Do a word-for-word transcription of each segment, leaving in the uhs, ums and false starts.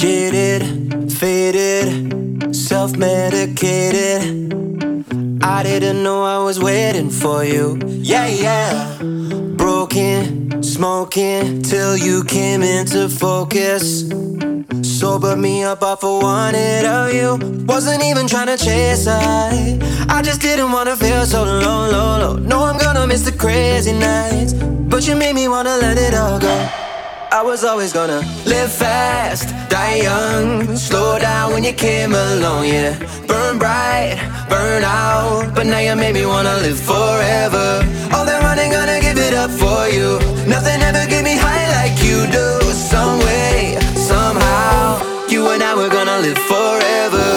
Jaded, faded, self-medicated. I didn't know I was waiting for you. Yeah, yeah. Broken, smoking, till you came into focus. Sobered me up off of wanted of you. Wasn't even trying to chase I I just didn't wanna feel so low, low, low. No, I'm gonna miss the crazy nights, but you made me wanna let it all go. I was always gonna live fast, die young, slow down when you came along, yeah. Burn bright, burn out, but now you made me wanna live forever. All that running, gonna give it up for you. Nothing ever get me high like you do. Some way, somehow, you and I were gonna live forever.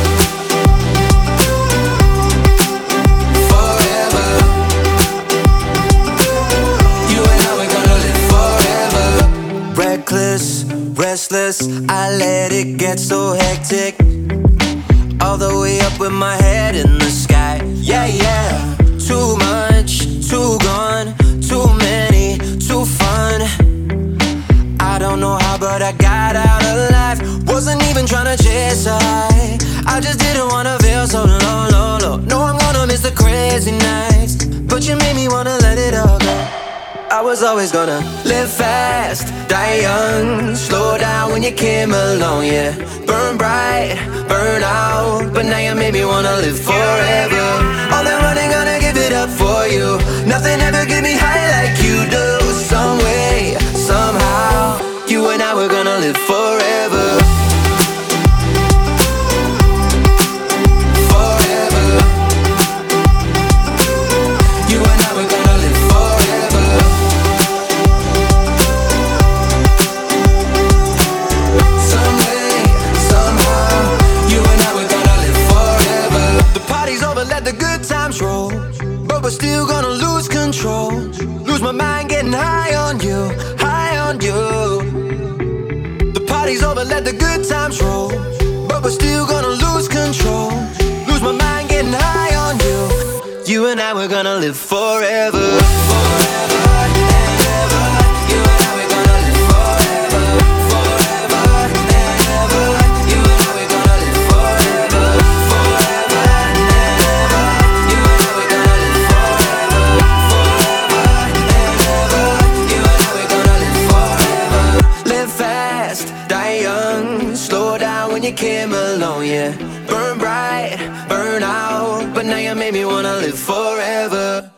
Reckless, restless, I let it get so hectic. All the way up with my head in the sky. Yeah, yeah. Too much, too gone, too many, too fun. I don't know how, but I got out alive. Wasn't even trying to chase I I just didn't wanna feel so low, low, low. No, I'm gonna miss the crazy nights, but you made me wanna let it all go. I was always gonna live fast, die young, slow down when you came along, yeah. Burn bright, burn out, but now you made me wanna live forever. All that running, gonna give it up for you. Nothing ever get me high like you do. Some way, somehow, you and I were gonna live forever. Let the good times roll, but we're still gonna lose control. Lose my mind getting high on you, high on you. The party's over, let the good times roll, but we're still gonna lose control. Lose my mind getting high on you. You and I, we're gonna live forever. Forever and ever. You and I, we're gonna live forever. Forever and ever. You and I, we're gonna live forever. Forever and ever. You and I, we're gonna live forever. Forever and ever. You and I, we're gonna live forever. Live fast, die young, slow down when you came along, yeah. Burn bright, burn out, but now you made me wanna live forever.